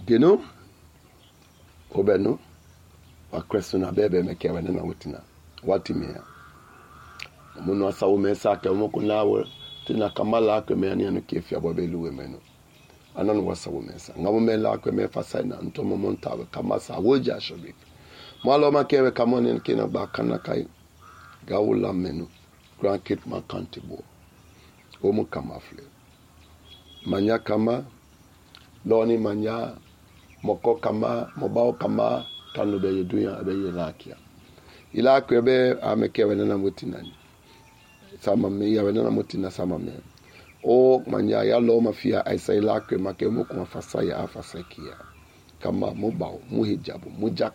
Geno obeno wa Kristo na bebe mekewe na wutina watimia muno asawo mesa ka mo kunawe tina kamala ka me ani no kefia bobeluwe meno anan wasawo mesa ngamo mela ka me fasaina ntomo montawe kamasa woja shobi malo makewe kamone kina bakana kai gawula meno grand kit makantibo omu kamafle manya kama loni manya moko kama mobao kama tanu be yeduya be yelakia ila kwebe amekewe na mutinani sama me ya na mutina sama me o manya ya lo mafia aisa ila kwe make mo kuma fasaya afasakia kama mobao muhijabu mujak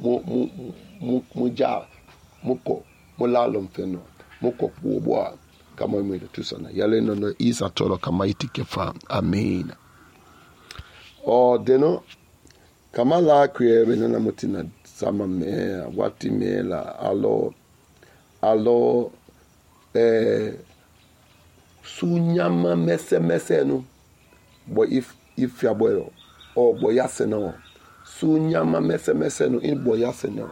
muja muko mulalo mfeno muko kuobwa kama mwede tusana yale no isa tolo kama itikefa amen o deno kama la kwe benana mutina sama me wati me la alo sunyama mese no bo if ya boyo o bo yaseno sunyama mese no in bo yaseno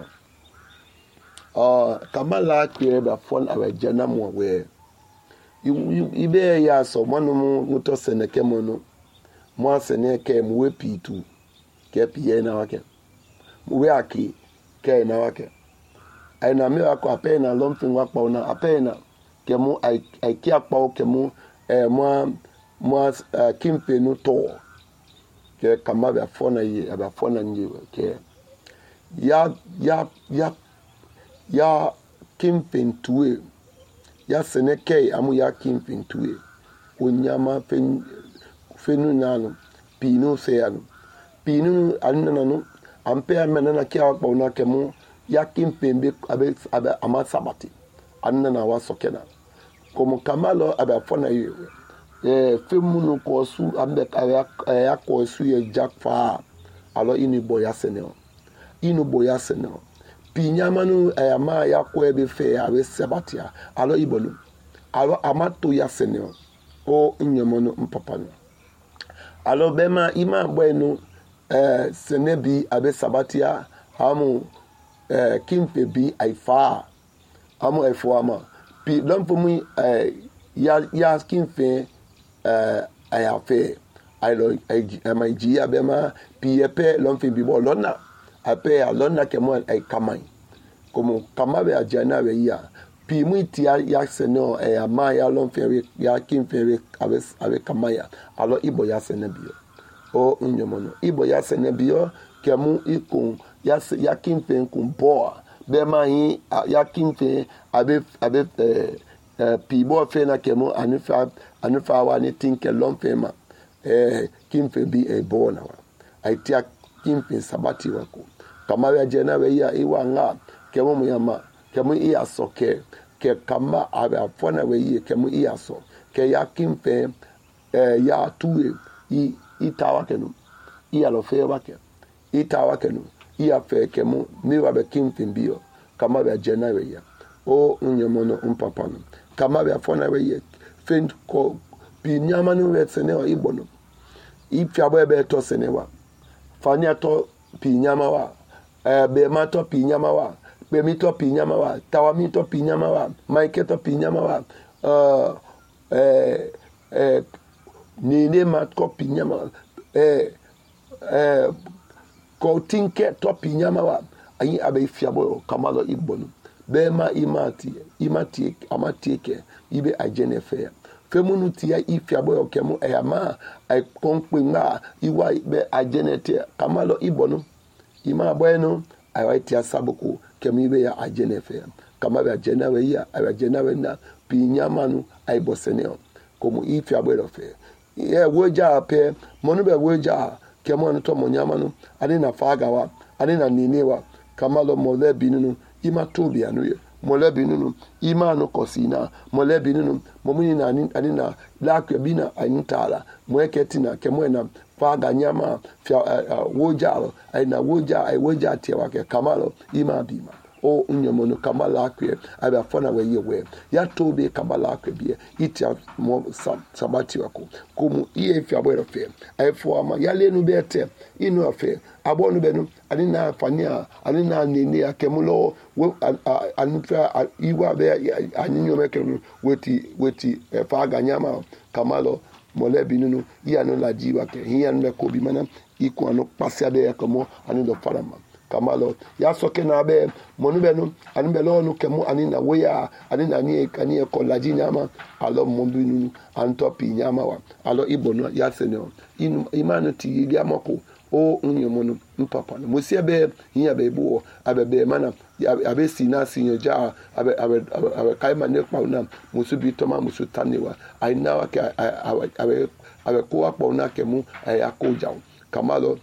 kama la kwe ba fon awajana mo we ibe ya so manu muto seneke mono mo seneke mo we pitu ke pie na wake mo we aki ke na wake ai na me wako apena lomfin wakpa na apena ke mo ai ki akpa ke mo mo kimpe no to ke kama ba fona yi aba fona nyi ke ya kimpe tuwe ya seneke amu ya kimpe tuwe onyama fenu nanu pinu seanu pinu annanu ampe amenana kia wakpa una kemu ya kimpembe abe amasabati annana wasokena komo kamalo abe afona femunu ko su ambe ya ko su ye jakfa alo ini boya seneo pinyamanu ayama ya ko ebe fe abe sabatia alo ibolu alo amato ya seneo o nyemono mpapano alo bema ima bueno senebi abe sabatia amu kimpe bi aifa amu aifuama pi lompo mu ya kimpe ayafe ailo amaiji abema pi epe lompo bi bo lona ape alona kemo ai kamai como kamabe ajana we ya pi mu tia ya seno ama ya lompo ya kimpe abe kamaya alo ibo ya senebio o unyomono ibo ya senebio kemu ikun ya kimpe kumpoa bema hi ya kimpe abe pibo fe na kemu anufa wa ni tinke lomfema kimpe bi bona wa aitia kimpe sabati wako kama ya jena we ya iwa nga kemu muyama kemu iya soke ke kama abe afona we ye kemu iya so ke ya kimpe ya tuwe itawa kenu iya lo fe wake itawa kenu iya fe kemu miwa be kimpe bio kama be jena we ya o unyomono mpapano kama be afona we ye fen ko pinyama no we seneo ibono ifyabo be to senewa fanya to pinyama wa be ma to pinyama wa be mi to pinyama wa tawa mi to pinyama wa maike to pinyama wa nine ma to pinyama ko tinke to pinyama wa ayi abe ifyabo kama lo ibono bema amatieke ibe ajenefe femunu tia ifiabo kemu eyama ai konpinga iwa be ajenete kamalo ibono ima bueno ai waitia sabuku kemu ibe ya ajenefe kama be ajenawe ya ajenawe na pinyamanu ai boseneo komu ifiabo elofe ye woja pe monu be woja kemu anto monyamanu ani na fagawa ani na ninewa kamalo molebi nunu ima tobi anuye molebi nunu ima no kosina molebi nunu momuni na anina lakwe bina anitala mweketina kemwena faga nyama fya wojalo aina woja ai woja tie wake kamalo ima bima o unyomono kamala akwe abe afona we yewe ya tobe kamala akwe bie itia mo sabati wako komu iye fi abwe fe ayfo ama ya lenu bete inu afe abonu benu anina fania anina nini akemulo anutra iwa be aninyo mekelu weti fa ganyama kamalo molebi nunu iyanu la jiwa ke hiyanu le kobi mana iku anu pasi abe komo ani do farama kamalo ya soke na be monu benu ani be lo nu kemu ani na weya ani na ni kani ko laji nyama alo mombi nunu antopi nyama wa alo ibono ya senyo imanu ti ya mako o unyomono mpapa no musia be hiya be bo abebe mana abe sina sinyo ja abe kaima ne kwa na musu bi toma musu tanewa aina wa ke abe ko akpo na kemu akoja kamalo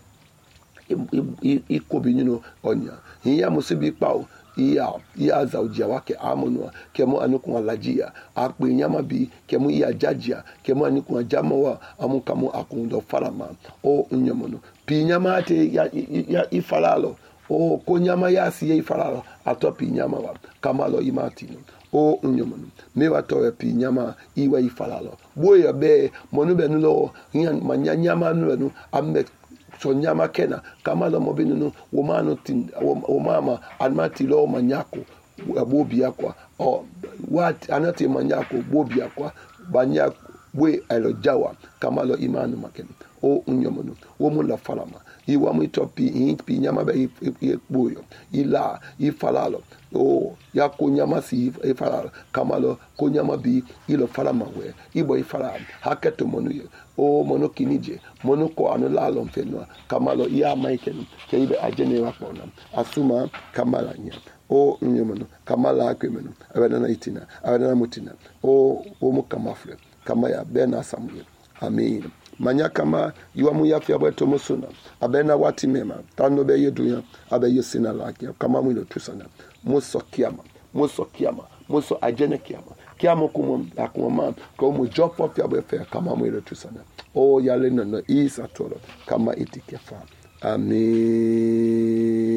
ikobi nyino onya hiya musu bi pao iya za ujia wake amonwa kemo anukwa lajia akpe nyama bi kemo iya jajia kemo anukwa jamawa amukamo akundo farama o unyomono pi nyama ate ya ifalalo o ko nyama ya si ya ifalalo ato pi nyama wa kamalo imatino o unyomono mewa to pi nyama iwa ifalalo boya be monu benulo hiya manyama nu amme so nyama kena kama lo mobinu womano tin womama almati lo manyako bobi yakwa o what anati manyako bobi yakwa banya we alojawa kama lo imanu maken o unyomono womu la falama iwa mitopi pi nyama be boyo ila ifalalo o yako nyama si ifalalo kama lo ko nyama bi ilo falama we ibo ifala haketo monuye o mono kinije mono ko anulalo mfenwa kamalo ya maiken keibe ajene wakona asuma kamala nya o unyomono kamala akwemeno abana itina abana mutina o mukamafle kama ya bena samuel amen manya kama yuwa mu yafi abweto musuna abena wati mema tando be yeduya abe yesina laki kama mwilo tusana muso kiama muso ajene kiama kumama kwa mu jopo pya befe kama mwilo tusana o yale no isa tolo kama itikefa amen.